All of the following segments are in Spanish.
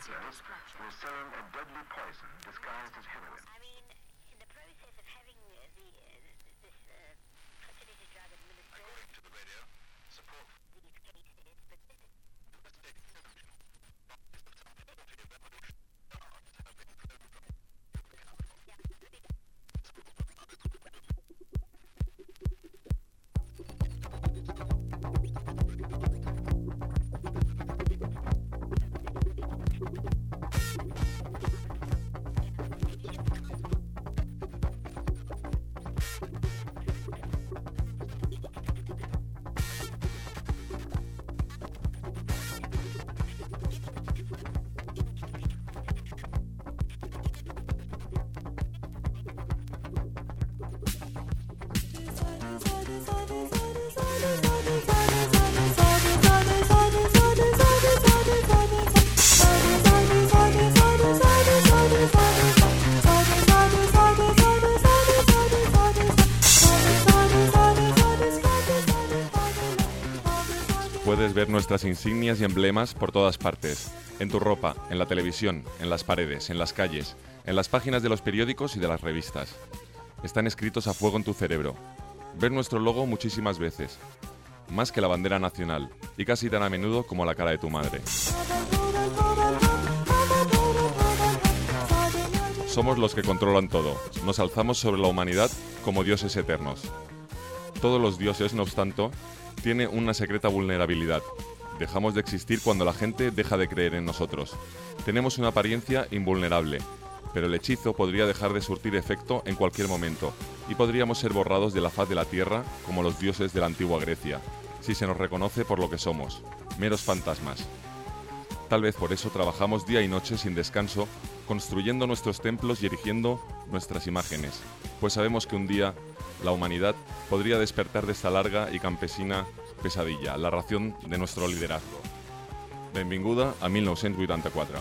smugglers were selling a deadly poison disguised as heroin. I mean, in the process of having this fertility drug administered. According to the radio, support These cases, but this is Puedes ver nuestras insignias y emblemas por todas partes, en tu ropa, en la televisión, en las paredes, en las calles, en las páginas de los periódicos y de las revistas. Están escritos a fuego en tu cerebro. Ver nuestro logo muchísimas veces, más que la bandera nacional, y casi tan a menudo como la cara de tu madre. Somos los que controlan todo. Nos alzamos sobre la humanidad como dioses eternos. Todos los dioses, no obstante, tienen una secreta vulnerabilidad. Dejamos de existir cuando la gente deja de creer en nosotros. Tenemos una apariencia invulnerable, pero el hechizo podría dejar de surtir efecto en cualquier momento y podríamos ser borrados de la faz de la tierra como los dioses de la antigua Grecia, si se nos reconoce por lo que somos, meros fantasmas. Tal vez por eso trabajamos día y noche sin descanso, construyendo nuestros templos y erigiendo nuestras imágenes, pues sabemos que un día la humanidad podría despertar de esta larga y campesina pesadilla, la ración de nuestro liderazgo. Benvinguda a 1984.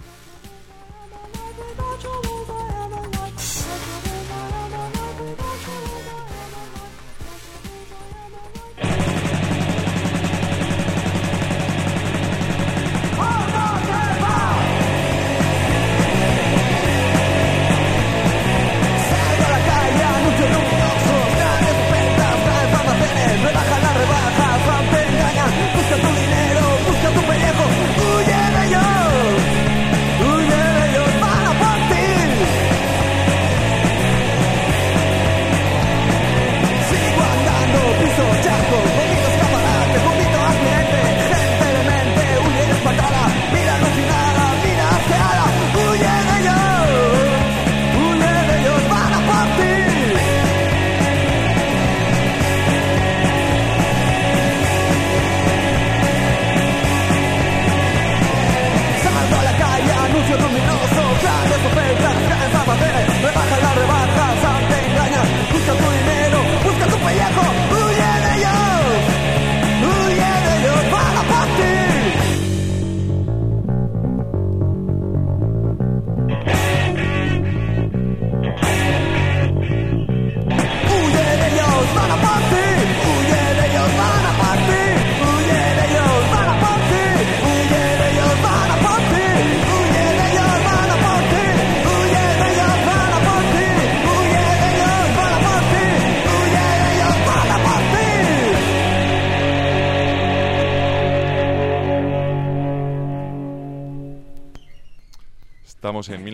Estamos en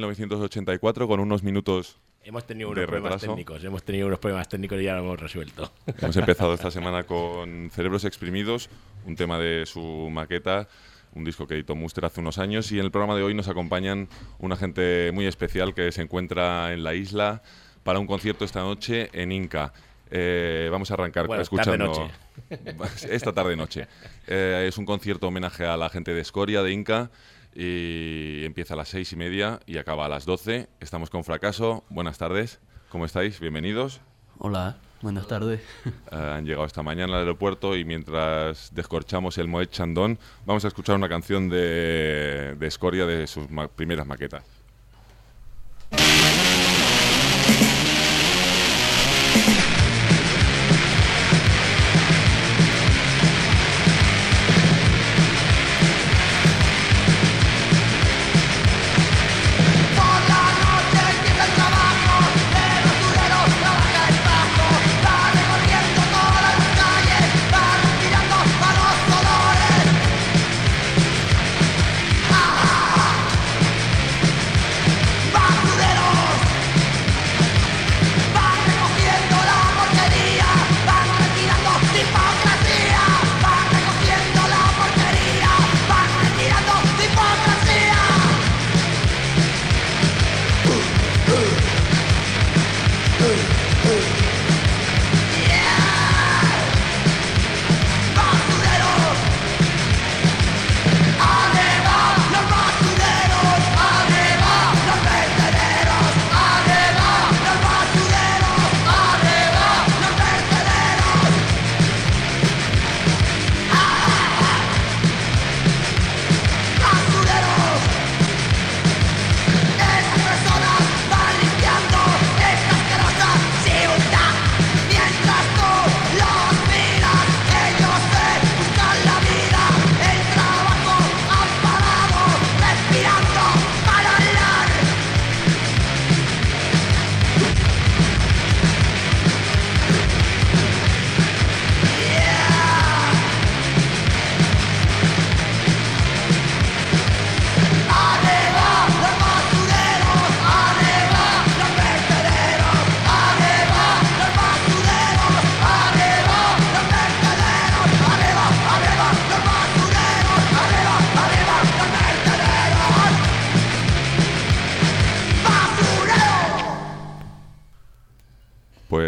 1984 con unos minutos Hemos tenido de unos problemas retraso. técnicos. Hemos tenido unos problemas técnicos y ya lo hemos resuelto. Hemos empezado esta semana con Cerebros Exprimidos, un tema de su maqueta, un disco que editó Muster hace unos años, y en el programa de hoy nos acompañan una gente muy especial que se encuentra en la isla para un concierto esta noche en Inca. Vamos a arrancar escuchando... tarde-noche. Esta tarde-noche. Es un concierto homenaje a la gente de Escoria, de Inca, y empieza a las 6:30 y acaba a las 12. Estamos con Fracaso. Buenas tardes. ¿Cómo estáis? Bienvenidos. Hola, buenas tardes. Han llegado esta mañana al aeropuerto y mientras descorchamos el Moet Chandon vamos a escuchar una canción de Escoria de sus primeras maquetas.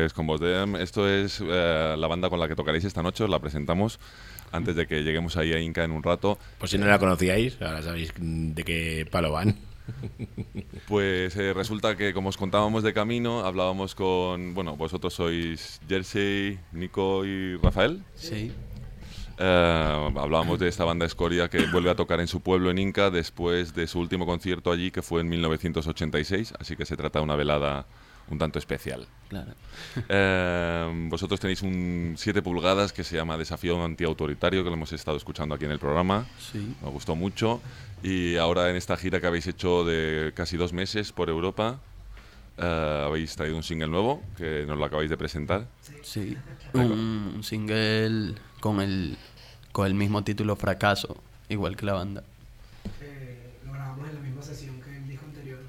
Pues con Bosdem, esto es la banda con la que tocaréis esta noche, os la presentamos antes de que lleguemos ahí a Inca en un rato. Pues si no la conocíais, ahora sabéis de qué palo van. Pues resulta que, como os contábamos de camino, hablábamos con... Bueno, vosotros sois Jersey, Nico y Rafael. Sí. Hablábamos de esta banda Escoria que vuelve a tocar en su pueblo, en Inca, después de su último concierto allí, que fue en 1986, así que se trata de una velada un tanto especial. Claro. Vosotros tenéis un 7 pulgadas que se llama Desafío Antiautoritario, que lo hemos estado escuchando aquí en el programa. Sí. Me gustó mucho. Y ahora en esta gira que habéis hecho de casi 2 meses por Europa, habéis traído un single nuevo, que nos lo acabáis de presentar. Sí. Un single con el mismo título, Fracaso, igual que la banda. Lo grabamos en la misma sesión que el disco anterior.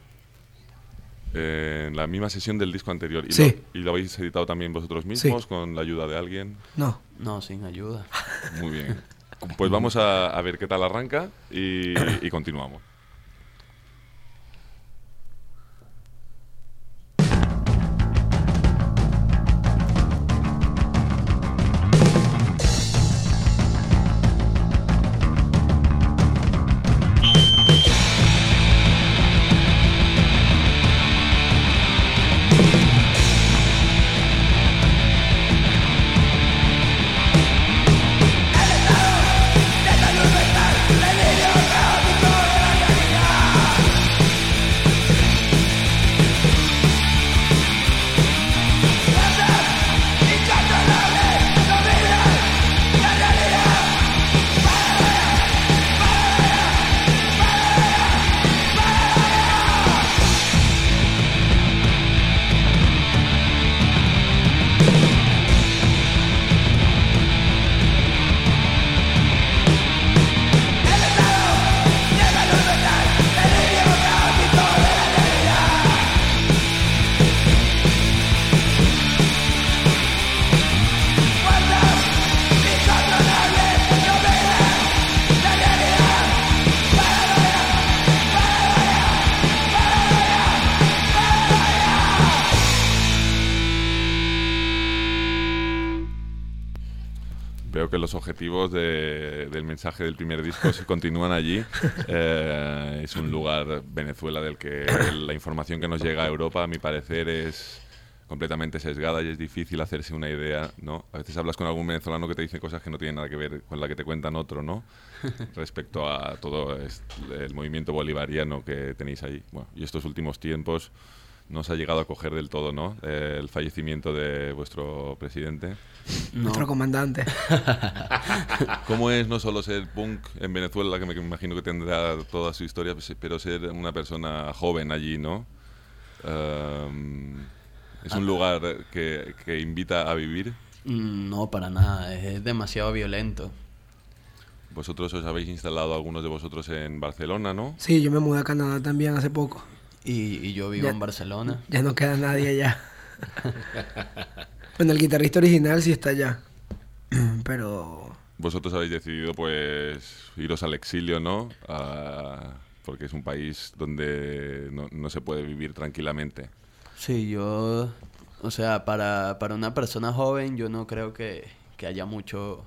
En la misma sesión del disco anterior. ¿Y, Sí. lo habéis editado también vosotros mismos, Sí. con la ayuda de alguien? No. No, sin ayuda. Muy bien. Pues vamos a ver qué tal arranca y continuamos. Veo que los objetivos del mensaje del primer disco se continúan allí. Es un lugar, Venezuela, del que la información que nos llega a Europa, a mi parecer, es completamente sesgada y es difícil hacerse una idea, ¿no? A veces hablas con algún venezolano que te dice cosas que no tienen nada que ver con la que te cuentan otro, ¿no? Respecto a todo el movimiento bolivariano que tenéis ahí. Bueno, y estos últimos tiempos no os ha llegado a coger del todo, ¿no? El fallecimiento de vuestro presidente. No. Nuestro comandante. ¿Cómo es no solo ser punk en Venezuela, que me imagino que tendrá toda su historia, pero ser una persona joven allí, ¿no? ¿Es un lugar que invita a vivir? No, para nada. Es demasiado violento. Vosotros os habéis instalado, algunos de vosotros, en Barcelona, ¿no? Sí, yo me mudé a Canadá también hace poco. Y yo vivo Ya. en Barcelona. Ya no queda nadie allá. Bueno, el guitarrista original sí está allá. Pero... Vosotros habéis decidido, pues, iros al exilio, ¿no? Porque es un país donde no se puede vivir tranquilamente. Sí, yo... O sea, para una persona joven yo no creo que haya mucho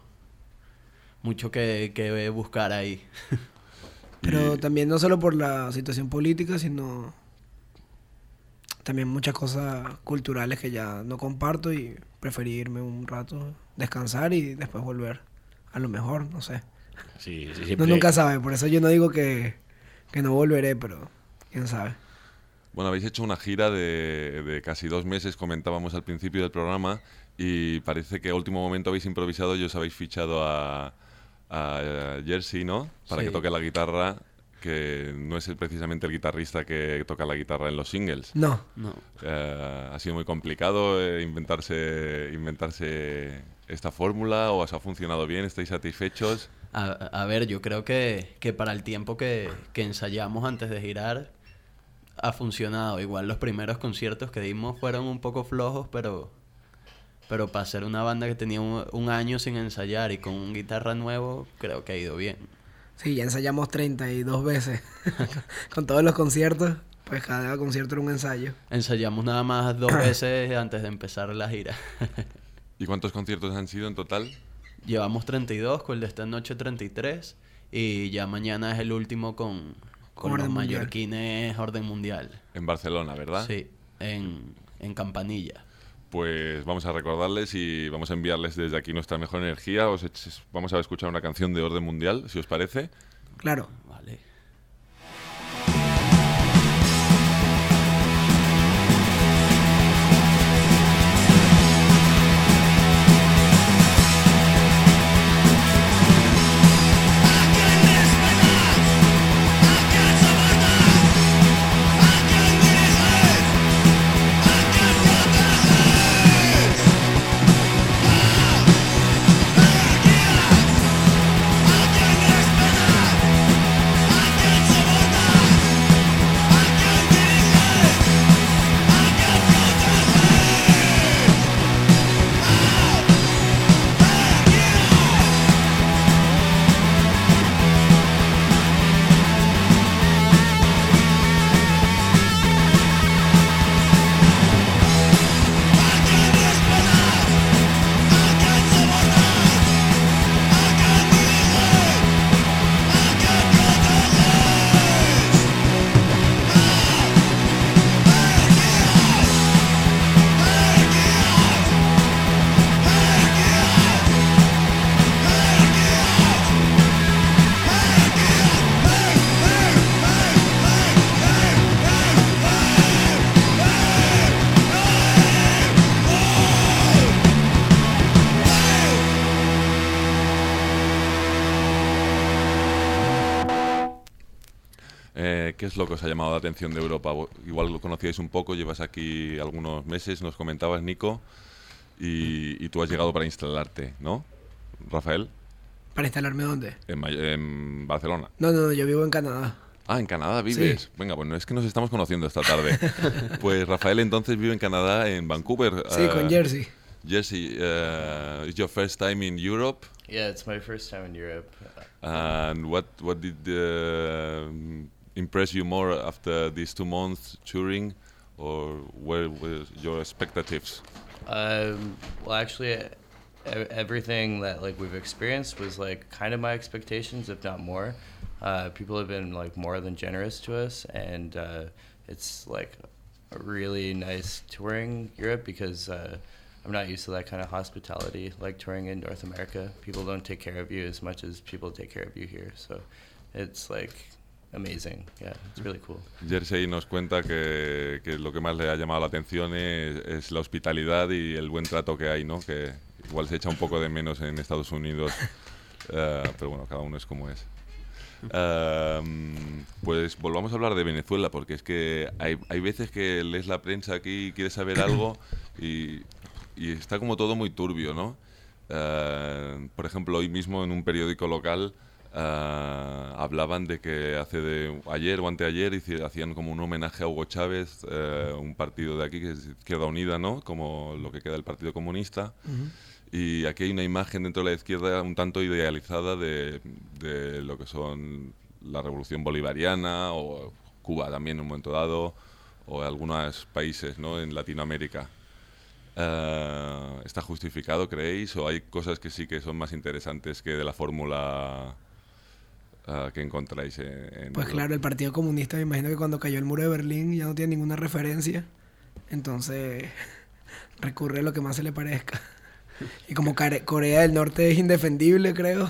que buscar ahí. Pero Y- también no solo por la situación política, sino también muchas cosas culturales que ya no comparto y preferí irme un rato, descansar y después volver. A lo mejor, no sé. Sí, Uno siempre. nunca sabe, por eso yo no digo que no volveré, pero quién sabe. Bueno, habéis hecho una gira de casi 2 meses, comentábamos al principio del programa, y parece que a último momento habéis improvisado y os habéis fichado a Jersey, ¿no? Para Sí. que toque la guitarra, que no es precisamente el guitarrista que toca la guitarra en los singles. No, No. ¿Ha sido muy complicado inventarse esta fórmula o os ha funcionado bien? ¿Estáis satisfechos? A ver, yo creo que para el tiempo que ensayamos antes de girar ha funcionado. Igual los primeros conciertos que dimos fueron un poco flojos, pero para ser una banda que tenía un año sin ensayar y con un guitarra nuevo, creo que ha ido bien. sí, ya ensayamos 32 veces con todos los conciertos. Pues cada concierto era un ensayo. Ensayamos nada más 2 veces antes de empezar la gira. ¿Y cuántos conciertos han sido en total? Llevamos 32, con el de esta noche 33, y ya mañana es el último con Orden los Mundial. mallorquines Orden Mundial. En Barcelona, ¿verdad? Sí, en Campanilla. Pues vamos a recordarles y vamos a enviarles desde aquí nuestra mejor energía. Vamos a escuchar una canción de Orden Mundial, si os parece. Claro. Vale. ¿Qué es lo que os ha llamado la atención de Europa? Igual lo conocíais un poco, llevas aquí algunos meses, nos comentabas, Nico, y tú has llegado para instalarte, ¿no, Rafael? ¿Para instalarme dónde? En Barcelona. No, yo vivo en Canadá. Ah, ¿en Canadá vives? Sí. Venga, pues no es que nos estamos conociendo esta tarde. Pues Rafael entonces vive en Canadá, en Vancouver. Sí, con Jersey. Jersey, it's your first time in Europe? Yeah, it's my first time in Europe. And what did impress you more after these 2 months touring, or where were your expectations? Well, actually, everything that like we've experienced was like kind of my expectations, if not more. People have been like more than generous to us, and it's like a really nice touring Europe because I'm not used to that kind of hospitality like touring in North America. People don't take care of you as much as people take care of you here, so it's like amazing. Yeah, it's really cool. Jersey nos cuenta que lo que más le ha llamado la atención es la hospitalidad y el buen trato que hay, ¿no? Que igual se echa un poco de menos en Estados Unidos, pero bueno, cada uno es como es. Pues volvamos a hablar de Venezuela, porque es que hay veces que lees la prensa aquí y quieres saber algo y está como todo muy turbio, ¿no? Por ejemplo, hoy mismo en un periódico local hablaban de que ayer o anteayer hacían como un homenaje a Hugo Chávez, un partido de aquí que es Izquierda Unida, ¿no? Como lo que queda del Partido Comunista. Y aquí hay una imagen dentro de la izquierda un tanto idealizada de lo que son la revolución bolivariana o Cuba también en un momento dado, o algunos países, ¿no? En Latinoamérica. ¿Está justificado, creéis? ¿O hay cosas que sí que son más interesantes que de la fórmula que encontráis en Pues claro, el Partido Comunista, me imagino que cuando cayó el muro de Berlín ya no tiene ninguna referencia. Entonces recurre a lo que más se le parezca. Y como Corea del Norte es indefendible, creo.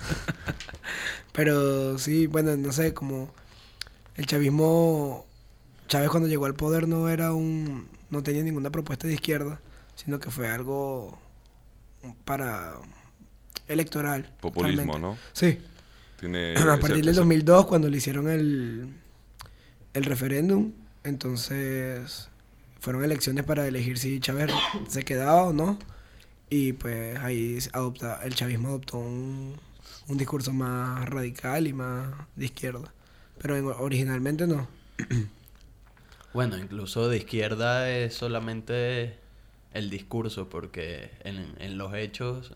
Pero sí, bueno, no sé, como el chavismo... Chávez cuando llegó al poder no tenía ninguna propuesta de izquierda, sino que fue algo para electoral. Populismo, realmente. ¿no? Sí. A partir del 2002, cuando le hicieron el referéndum, entonces fueron elecciones para elegir si Chávez se quedaba o no. Y pues ahí el chavismo adoptó un discurso más radical y más de izquierda. Pero originalmente no. Bueno, incluso de izquierda es solamente el discurso, porque en los hechos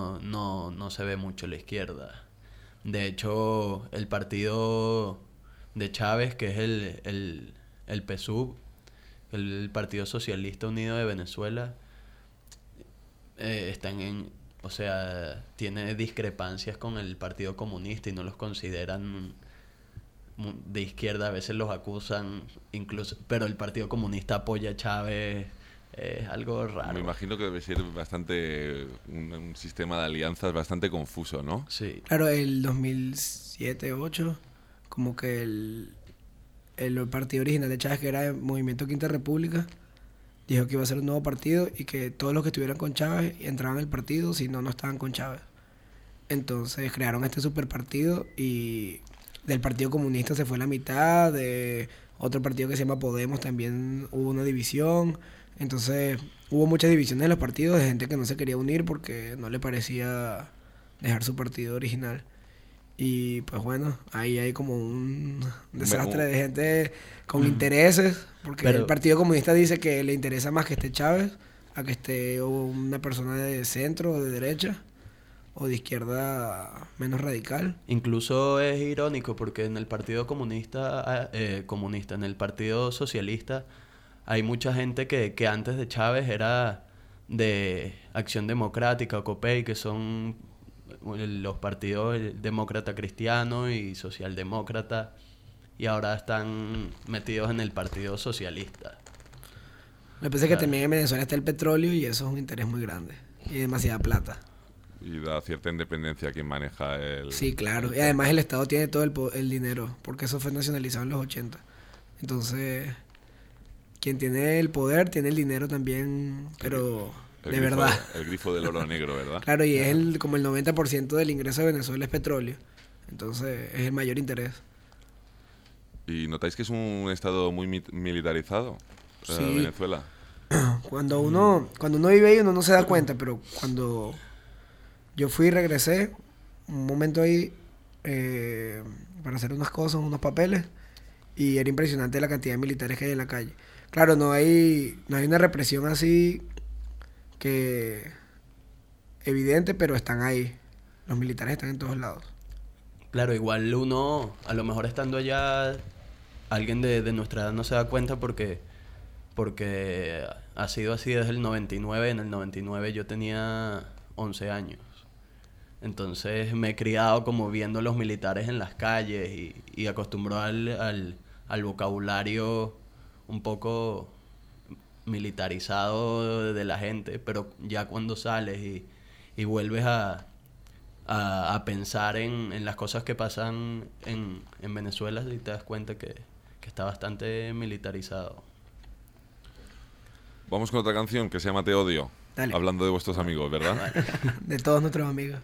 no se ve mucho la izquierda. De hecho, el partido de Chávez, que es el PSUV, el Partido Socialista Unido de Venezuela, o sea, tiene discrepancias con el Partido Comunista y no los consideran de izquierda, a veces los acusan incluso, pero el Partido Comunista apoya a Chávez. Es algo raro. Me imagino que debe ser bastante un sistema de alianzas bastante confuso, ¿no? Sí. Claro, el 2007-2008, como que el partido original de Chávez, que era el Movimiento Quinta República, dijo que iba a ser un nuevo partido y que todos los que estuvieran con Chávez entraban al partido, si no, no estaban con Chávez. Entonces crearon este superpartido y del Partido Comunista se fue la mitad, de otro partido que se llama Podemos también hubo una división. Entonces hubo muchas divisiones en los partidos de gente que no se quería unir porque no le parecía dejar su partido original. Y pues bueno, ahí hay como un desastre de gente con intereses, porque Pero- el Partido Comunista dice que le interesa más que esté Chávez a que esté una persona de centro o de derecha o de izquierda menos radical. Incluso es irónico porque en el Partido Comunista, en el Partido Socialista, hay mucha gente que antes de Chávez era de Acción Democrática o COPEI, que son los partidos demócrata cristiano y socialdemócrata, y ahora están metidos en el Partido Socialista. Lo que pasa es que también en Venezuela está el petróleo y eso es un interés muy grande y demasiada plata. Y da cierta independencia a quien maneja el... Sí, claro. Y además el Estado tiene todo el dinero, porque eso fue nacionalizado en los 80. Entonces, quien tiene el poder tiene el dinero también, pero de verdad. El grifo del oro negro, ¿verdad? Claro, y es como el 90% del ingreso de Venezuela es petróleo. Entonces, es el mayor interés. ¿Y notáis que es un estado muy militarizado? Sí. Venezuela. Cuando uno vive ahí uno no se da cuenta, pero cuando yo fui y regresé, un momento ahí para hacer unas cosas, unos papeles, y era impresionante la cantidad de militares que hay en la calle. Claro, no hay una represión así que evidente, pero están ahí. Los militares están en todos lados. Claro, igual uno, a lo mejor estando allá, alguien de nuestra edad no se da cuenta porque ha sido así desde el 99. En el 99 yo tenía 11 años. Entonces me he criado como viendo a los militares en las calles y acostumbrado al vocabulario un poco militarizado de la gente, pero ya cuando sales y vuelves a pensar en las cosas que pasan en Venezuela, y te das cuenta que está bastante militarizado. Vamos con otra canción que se llama Te Odio. Dale. Hablando de vuestros amigos, ¿verdad? De todos nuestros amigos.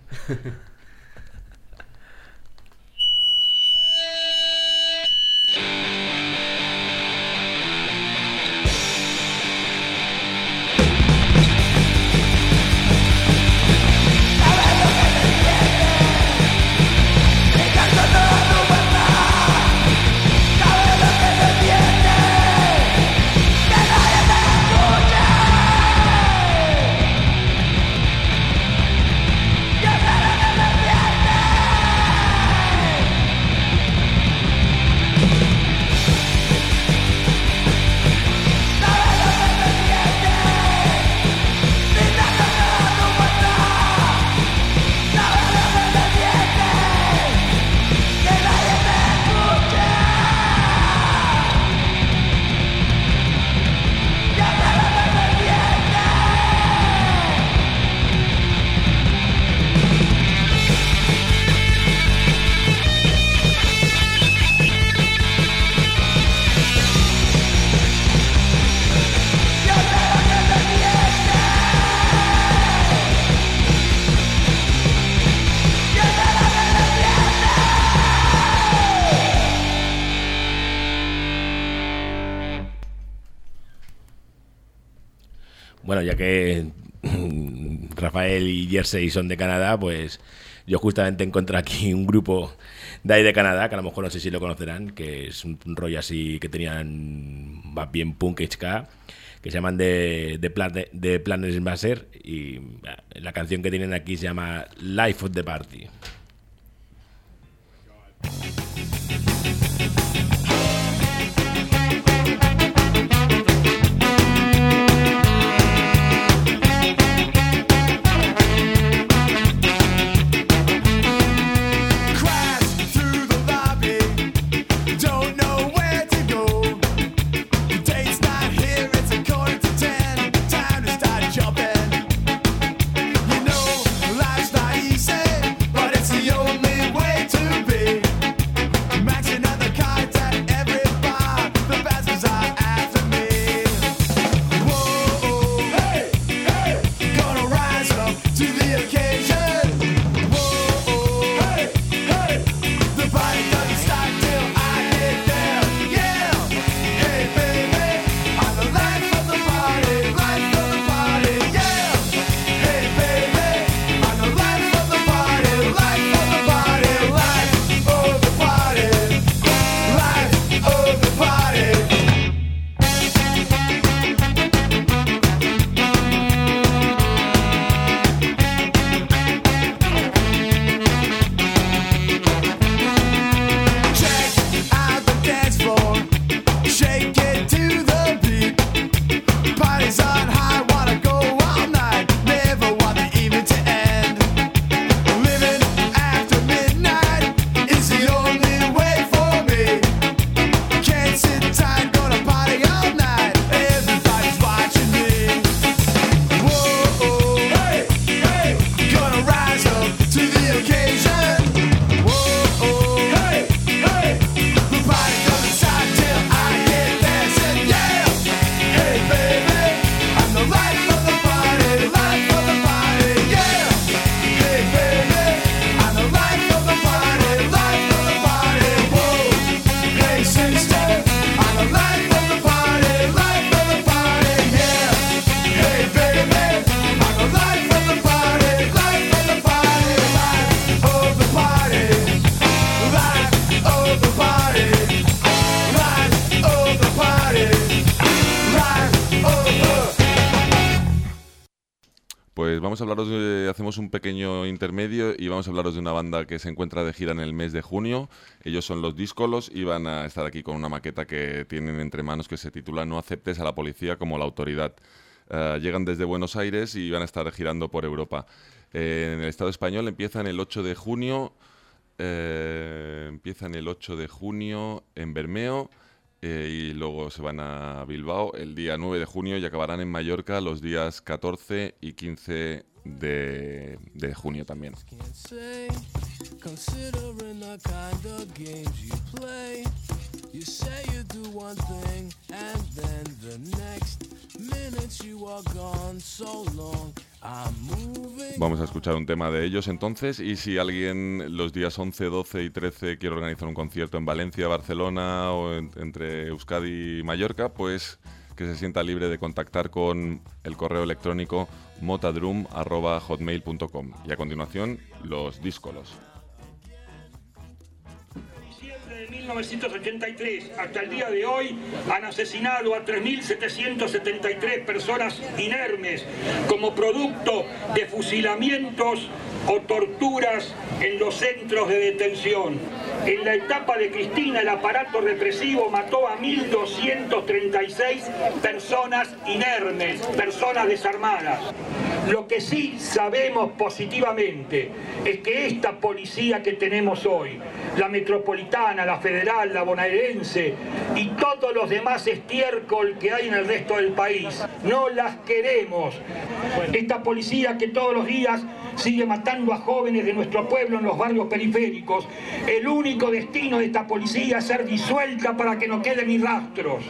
Bueno, ya que Rafael y Jersey son de Canadá, pues yo justamente encontré aquí un grupo de ahí de Canadá, que a lo mejor no sé si lo conocerán, que es un rollo así que tenían más bien punk ska, que se llaman The Planet Master, y la canción que tienen aquí se llama Life of the Party. Pues vamos a hablaros hacemos un pequeño intermedio y vamos a hablaros de una banda que se encuentra de gira en el mes de junio. Ellos son los Díscolos y van a estar aquí con una maqueta que tienen entre manos que se titula No aceptes a la policía como la autoridad. Llegan desde Buenos Aires y van a estar girando por Europa. En el Estado español empiezan el 8 de junio, en Bermeo. Y luego se van a Bilbao el día 9 de junio y acabarán en Mallorca los días 14 y 15 de junio también. Considering the kind of games you play, you say you do one thing and then the next minute you are gone so long. I'm moving. Vamos a escuchar un tema de ellos entonces, y si alguien los días 11, 12 y 13 quiere organizar un concierto en Valencia, Barcelona o entre Euskadi y Mallorca, pues que se sienta libre de contactar con el correo electrónico motadrum@hotmail.com. Y a continuación, los Díscolos. 1983 hasta el día de hoy han asesinado a 3.773 personas inermes como producto de fusilamientos o torturas en los centros de detención. En la etapa de Cristina, el aparato represivo mató a 1.236 personas inermes, personas desarmadas. Lo que sí sabemos positivamente es que esta policía que tenemos hoy, la metropolitana, la federal, la bonaerense y todos los demás estiércol que hay en el resto del país, no las queremos. Esta policía que todos los días sigue matando a jóvenes de nuestro pueblo en los barrios periféricos, el único destino de esta policía es ser disuelta para que no queden ni rastros.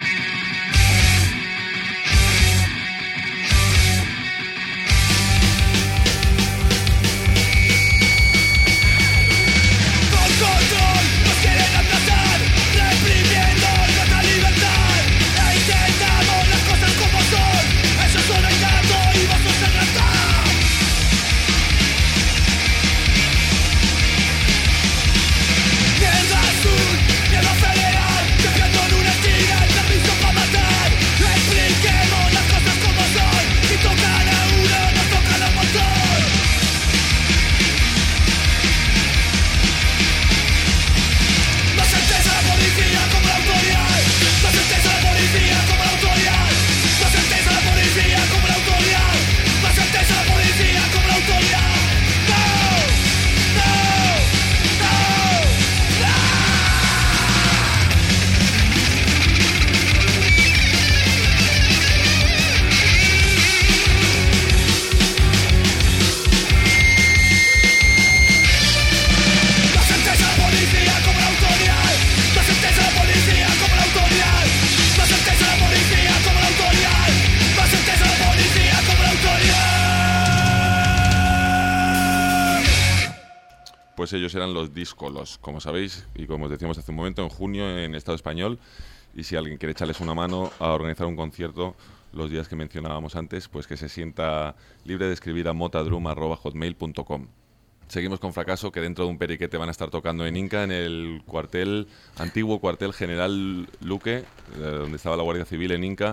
Pues ellos eran los Díscolos, como sabéis, y como os decíamos hace un momento, en junio en Estado español. Y si alguien quiere echarles una mano a organizar un concierto los días que mencionábamos antes, pues que se sienta libre de escribir a motadrum@hotmail.com. Seguimos con Fracaso, que dentro de un periquete van a estar tocando en Inca, en el antiguo cuartel General Luque, donde estaba la Guardia Civil en Inca,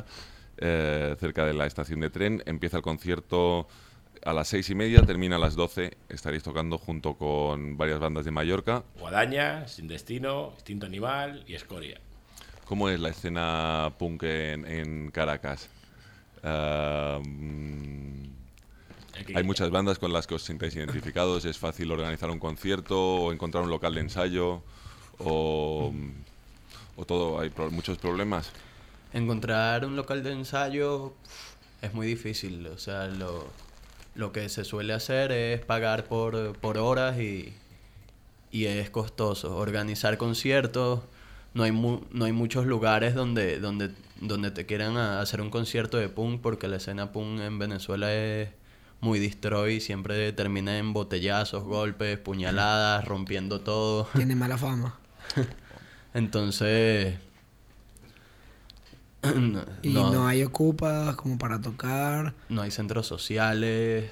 cerca de la estación de tren. Empieza el concierto a las 6:30, termina a las 12. Estaréis tocando junto con varias bandas de Mallorca. Guadaña, Sin Destino, Instinto Animal y Escoria. ¿Cómo es la escena punk en Caracas? Hay muchas bandas con las que os sintáis identificados. ¿Es fácil organizar un concierto o encontrar un local de ensayo? ¿O todo hay muchos problemas? Encontrar un local de ensayo es muy difícil. O sea, lo que se suele hacer es pagar por horas y es costoso. Organizar conciertos, no hay muchos lugares donde te quieran hacer un concierto de punk, porque la escena punk en Venezuela es muy destroy, siempre termina en botellazos, golpes, puñaladas, rompiendo todo. Tiene mala fama. Entonces... no hay ocupas como para tocar. No hay centros sociales.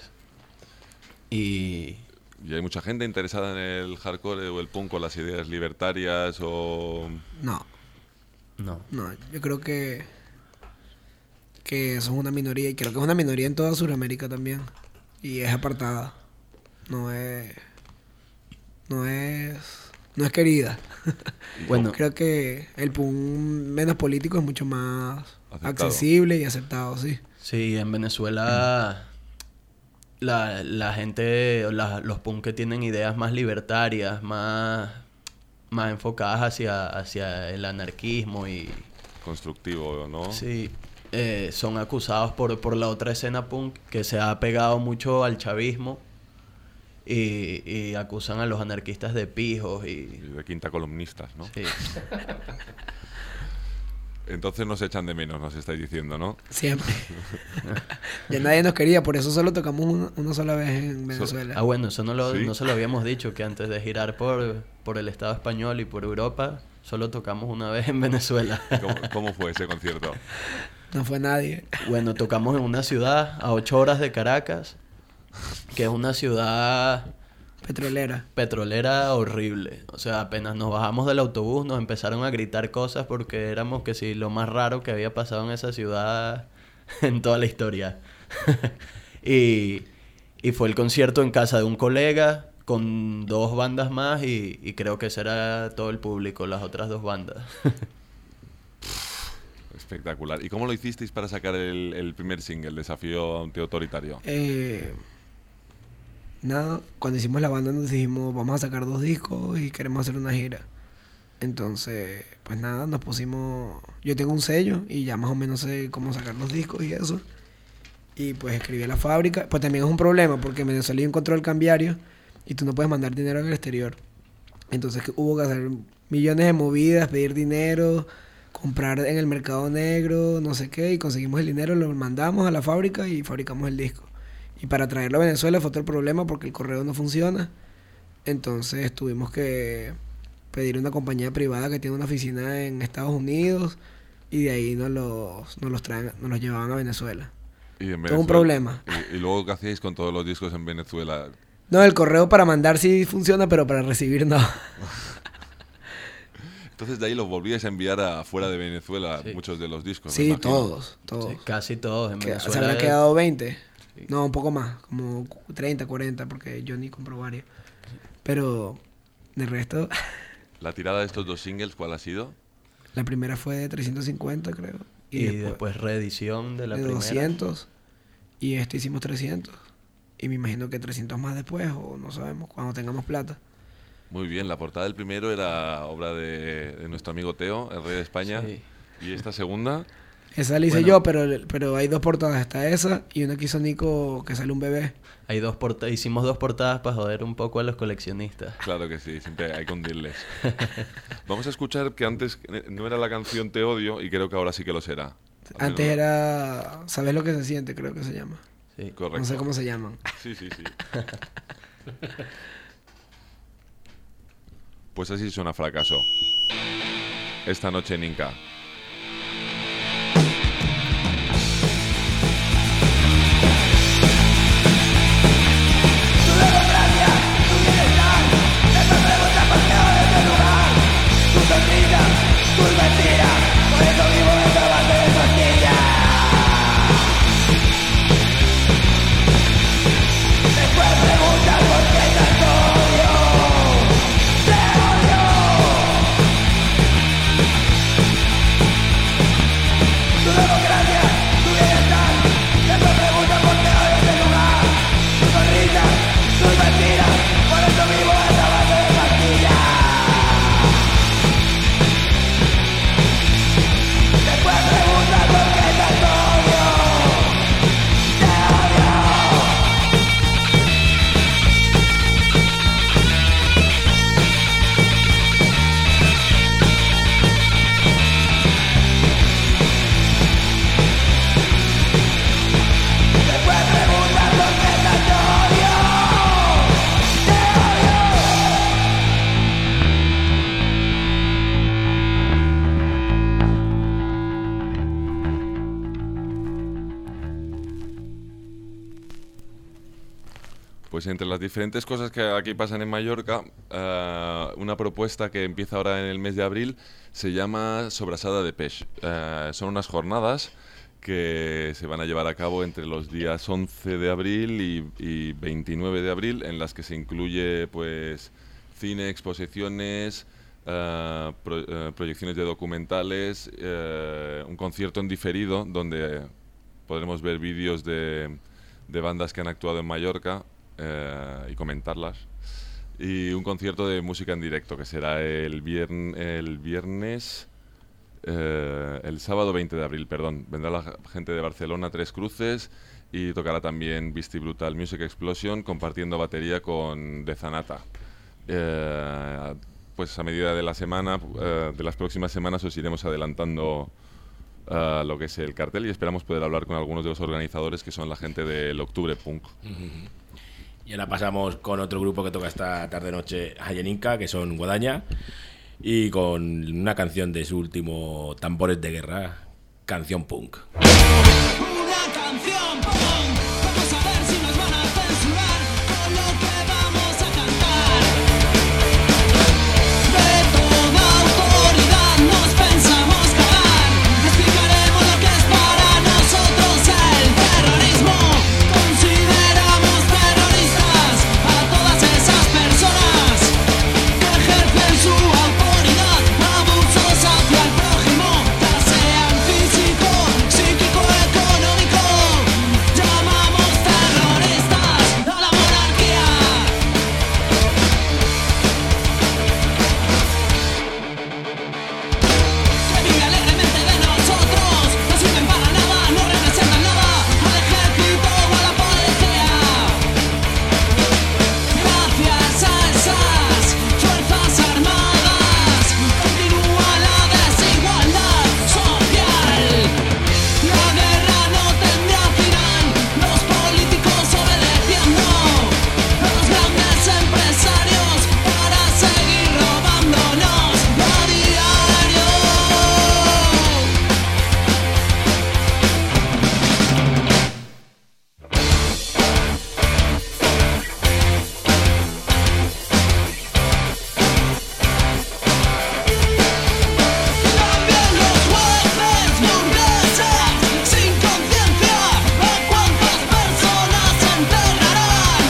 Y hay mucha gente interesada en el hardcore o el punk o las ideas libertarias o... No, yo creo que que son una minoría, y creo que es una minoría en toda Sudamérica también, y es apartada, no es querida. Bueno, Creo que el PUN menos político es mucho más Aceptado. accesible y aceptado, sí. sí, en Venezuela la gente, los punk que tienen ideas más libertarias, más enfocadas hacia el anarquismo y Constructivo, ¿no? sí, son acusados por la otra escena punk que se ha pegado mucho al chavismo y acusan a los anarquistas de pijos Y de quinta columnistas, ¿no? sí. Entonces nos echan de menos, nos estáis diciendo, ¿no? Siempre. Ya nadie nos quería, por eso solo tocamos una sola vez en Venezuela. Ah, bueno, eso ¿Sí? no se lo habíamos dicho, que antes de girar por el Estado español y por Europa, solo tocamos una vez en Venezuela. ¿Cómo fue ese concierto? No fue nadie. Bueno, tocamos en una ciudad a 8 horas de Caracas, que es una ciudad Petrolera. petrolera horrible. O sea, apenas nos bajamos del autobús nos empezaron a gritar cosas porque éramos que sí, lo más raro que había pasado en esa ciudad en toda la historia. y fue el concierto en casa de un colega con 2 bandas más y creo que ese era todo el público, las otras 2 bandas. Espectacular. ¿Y cómo lo hicisteis para sacar el primer single, Desafío Antiautoritario? Nada, cuando hicimos la banda nos dijimos, vamos a sacar 2 discos y queremos hacer una gira. Entonces, pues nada, nos pusimos... Yo tengo un sello y ya más o menos sé cómo sacar los discos y eso. Y pues escribí a la fábrica. Pues también es un problema porque en Venezuela hay un control cambiario y tú no puedes mandar dinero al exterior. Entonces hubo que hacer millones de movidas, pedir dinero, comprar en el mercado negro, no sé qué, y conseguimos el dinero, lo mandamos a la fábrica y fabricamos el disco. Y para traerlo a Venezuela fue otro problema porque el correo no funciona. Entonces tuvimos que pedir una compañía privada que tiene una oficina en Estados Unidos y de ahí nos los llevaban a Venezuela. Y en Todo un problema. ¿Y luego qué hacíais con todos los discos en Venezuela? No, el correo para mandar sí funciona, pero para recibir no. Entonces de ahí los volvíais a enviar afuera de Venezuela, Sí. muchos de los discos. me Sí, imagino. todos. Sí, casi todos en Se Venezuela. habrá quedado 20. Sí. No, un poco más, como 30, 40, porque Johnny compró varios. Pero de resto, La tirada de estos 2 singles, ¿cuál ha sido? la primera fue de 350, creo. Y después reedición de la de primera. 200. Y hicimos 300. Y me imagino que 300 más después, o no sabemos, cuando tengamos plata. Muy bien, la portada del primero era obra de nuestro amigo Teo, el rey de España. Sí. Y esta segunda, Esa la hice Bueno. yo, pero hay 2 portadas. Está esa y una que hizo Nico que sale un bebé. Hay hicimos 2 portadas para joder un poco a los coleccionistas. claro que sí, siempre hay que hundirles. Vamos a escuchar que antes no era la canción Te odio y creo que ahora sí que lo será. Al Antes menos- era ¿Sabes lo que se siente? Creo que se llama. Sí. Correcto. No sé cómo se llaman. Sí. Pues así suena Fracaso. Esta noche en Inca. Pues entre las diferentes cosas que aquí pasan en Mallorca, una propuesta que empieza ahora en el mes de abril se llama Sobrasada de Peix. Son unas jornadas que se van a llevar a cabo entre los días 11 de abril y 29 de abril, en las que se incluye pues cine, exposiciones, proyecciones de documentales, un concierto en diferido donde podremos ver vídeos de bandas que han actuado en Mallorca y comentarlas, y un concierto de música en directo que será el sábado 20 de abril, perdón. Vendrá la gente de Barcelona, Tres Cruces, y tocará también Beastie Brutal Music Explosion compartiendo batería con De Zanata. Pues a medida de la semana, de las próximas semanas, os iremos adelantando lo que es el cartel, y esperamos poder hablar con algunos de los organizadores, que son la gente del Octubre Punk. Y ahora pasamos con otro grupo que toca esta tarde-noche, Hayeninka, que son Guadaña, y con una canción de su último Tambores de Guerra, Canción Punk. Una canción punk, vamos a ver si nos van a censurar con lo que vamos a cantar. De toda autoridad nos pensamos cagar, explicaremos lo que es para nosotros el terrorismo. Consideramos terroristas a todas esas personas que ejercen su autoridad, abusos hacia el prójimo, ya sean físico, psíquico, económico. Llamamos terroristas a la monarquía. Que vive alegremente de nosotros, no sirven para nada, no representan nada al ejército o a la policía. Gracias a esas fuerzas armadas continúa la desigualdad social. La guerra no tendrá final, los políticos obedeciendo a los grandes empresarios para seguir robándonos a diario. También los jueces burgueses sin conciencia, ¿a cuántas personas enterrarán?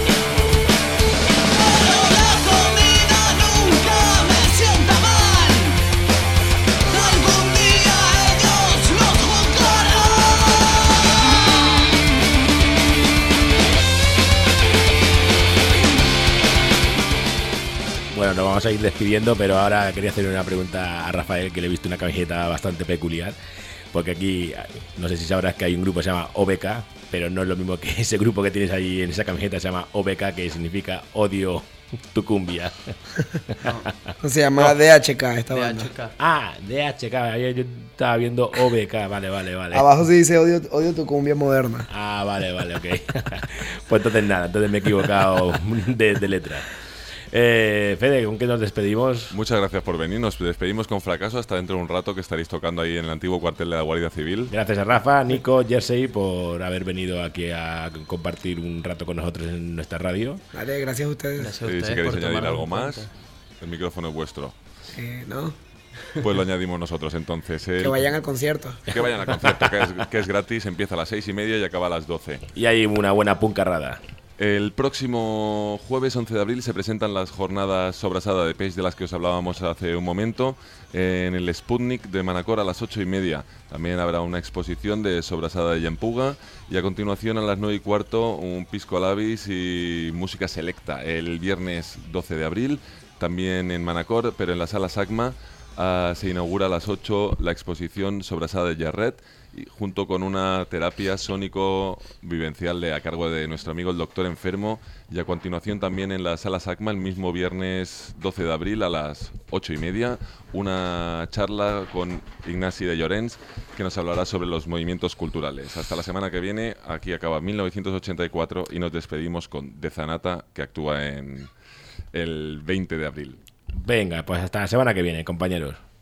Pero la comida nunca me sienta mal, algún día ellos nos juzgarán. Bueno, nos vamos a ir despidiendo, pero ahora quería hacer una pregunta a Rafael, que le he visto una camiseta bastante peculiar, porque aquí, no sé si sabrás que hay un grupo que se llama OBK, pero no es lo mismo que ese grupo que tienes ahí en esa camiseta, se llama OBK, que significa Odio tu Cumbia. Se llama DHK esta banda. DHK. Ah, DHK, ahí yo estaba viendo OBK, vale. Abajo se dice odio tu cumbia moderna. Ah, vale, ok. Pues entonces nada, entonces me he equivocado de letra. Fede, ¿con qué nos despedimos? Muchas gracias por venir. Nos despedimos con Fracaso hasta dentro de un rato, que estaréis tocando ahí en el antiguo cuartel de la Guardia Civil. Gracias a Rafa, Nico, Jersey por haber venido aquí a compartir un rato con nosotros en nuestra radio. Vale, gracias a ustedes. Gracias a Y ustedes si queréis por añadir tomarnos algo en más, cuenta. el micrófono es vuestro. ¿No? Pues lo añadimos nosotros entonces. Que vayan al concierto. Que vayan al concierto, que es gratis, empieza a las 6:30 y acaba a las 12. Y hay una buena puncarrada. El próximo jueves 11 de abril se presentan las jornadas Sobrasada de Peix, de las que os hablábamos hace un momento, en el Sputnik de Manacor a las 8:30. También habrá una exposición de Sobrasada de Llampuga, y a continuación a las 9:15 un Pisco Labis y música selecta. El viernes 12 de abril, también en Manacor, pero en la Sala SACMA, se inaugura a las 8 la exposición Sobrasada de Jarret, y junto con una terapia sónico-vivencial a cargo de nuestro amigo el doctor Enfermo, y a continuación también en la Sala SACMA el mismo viernes 12 de abril a las 8:30 una charla con Ignasi de Llorens, que nos hablará sobre los movimientos culturales. Hasta la semana que viene. Aquí acaba 1984 y nos despedimos con De Zanata, que actúa en el 20 de abril. Venga, pues hasta la semana que viene, compañeros.